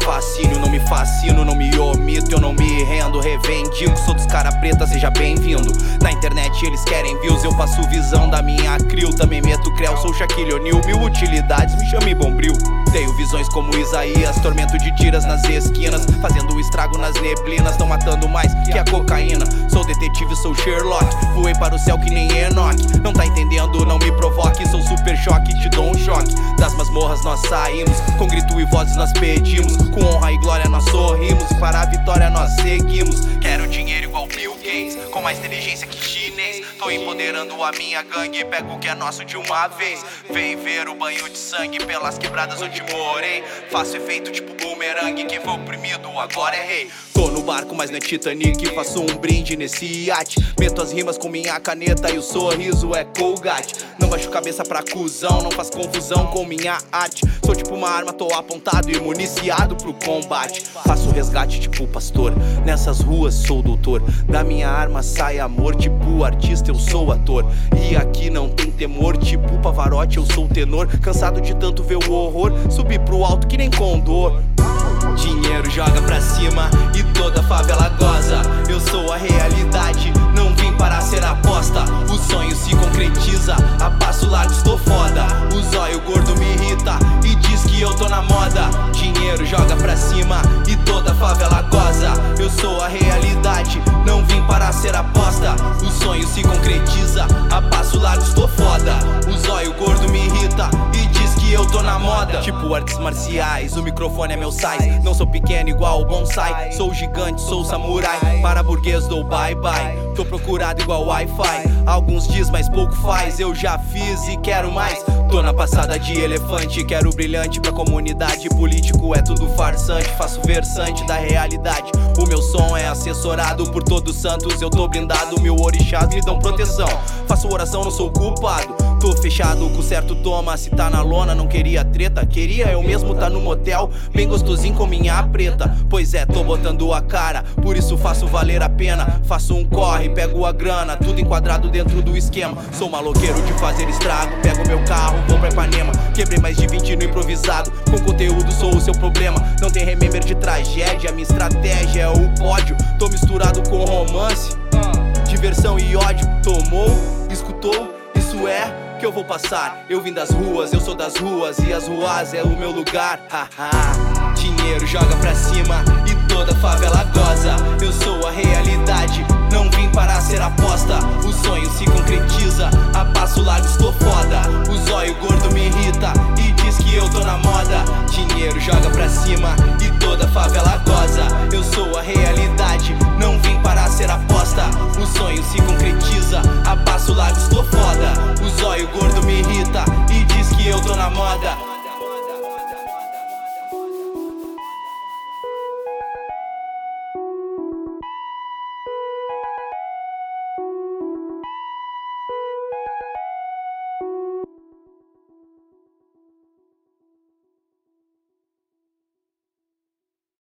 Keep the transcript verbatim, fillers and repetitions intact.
fascínio, não me fascino, não me omito, eu não me rendo, reivindico, sou dos cara preta, seja bem-vindo. Na internet eles querem views, eu passo visão da minha crew, também meto creu, sou Shaquille O'Neal, mil utilidades, me chame Bombril. Tenho visões como Isaías, tormento de tiras nas esquinas, fazendo estrago nas neblinas, tão matando mais que a cocaína. Sou detetive, sou Sherlock, voei para o céu que nem Enoch. Não tá entendendo, não me provoque, sou super choque, te dou um choque. Das masmorras nós saímos, com grito e vozes nós pedimos, com honra e glória nós sorrimos, e para a vitória nós seguimos. Quero dinheiro igual Bill Gates, com mais inteligência que chinês. Tô empoderando a minha gangue, pego o que é nosso de uma vez. Vem ver o banho de sangue pelas quebradas onde morei. Faço efeito tipo boomerang, quem foi oprimido agora é rei. Tô no barco, mas não é Titanic, faço um brinde nesse iate. Meto as rimas com minha caneta e o sorriso é Colgate. Não baixo cabeça pra cuzão, não faz confusão com minha arte. Sou tipo uma arma, tô apontado e municiado pro combate. Faço resgate tipo pastor, nessas ruas sou doutor. Da minha arma sai amor, tipo artista eu sou ator. E aqui não tem temor, tipo Pavarotti eu sou tenor. Cansado de tanto ver o horror, subi pro alto que nem condor. Dinheiro joga pra cima e toda favela goza. Eu sou a realidade, não vim para ser aposta. O sonho se concretiza, a passo largo estou foda. O zóio gordo me irrita e diz que eu tô na moda. Dinheiro joga pra cima e toda favela goza. Eu sou a realidade, não vim para ser aposta. O sonho se concretiza, a passo largo estou foda. O zóio gordo me irrita e diz que eu tô na moda. Tipo artes marciais, o microfone é meu size. Não sou pequeno igual o bonsai, sou gigante, sou samurai. Para burguês dou bye bye, tô procurado igual Wi-Fi. Alguns diz, mas pouco faz, eu já fiz e quero mais. Tô na passada de elefante, quero brilhante pra comunidade. Político é tudo farsante, faço versante da realidade. O meu som é assessorado por todos os santos, eu tô blindado, mil orixás me dão proteção. Faço oração, não sou culpado, tô fechado com certo toma. Se tá na lona, não queria treta, queria eu mesmo tá no motel, bem gostosinho com minha preta. Pois é, tô botando a cara, por isso faço valer a pena. Faço um corre, pego a grana, tudo enquadrado dentro do esquema. Sou maloqueiro de fazer estrago, pego meu carro, vou pra Ipanema. Quebrei mais de vinte no improvisado, com conteúdo sou o seu problema. Não tem remember de tragédia, minha estratégia é o pódio. Tô misturado com romance, diversão e ódio. Tomou, escutou, isso é que eu vou passar. Eu vim das ruas, eu sou das ruas, e as ruas é o meu lugar. Haha. Dinheiro joga pra cima